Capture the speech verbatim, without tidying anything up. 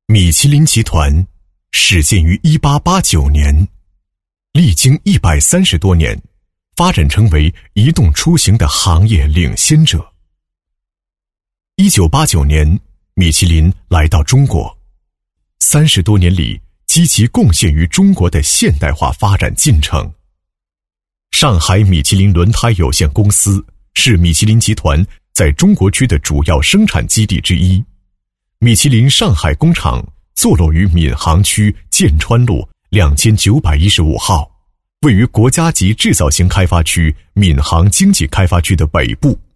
米其林集团始建于一八八九年，历经一百三十多年，发展成为移动出行的行业领先者。一九八九年，米其林来到中国，三十多年里积极贡献于中国的现代化发展进程。上海米其林轮胎有限公司是米其林集团在中国区的主要生产基地之一。米其林上海工厂坐落于闵行区建川路两千九百一十五号，位于国家级制造型开发区闵行经济开发区的北部。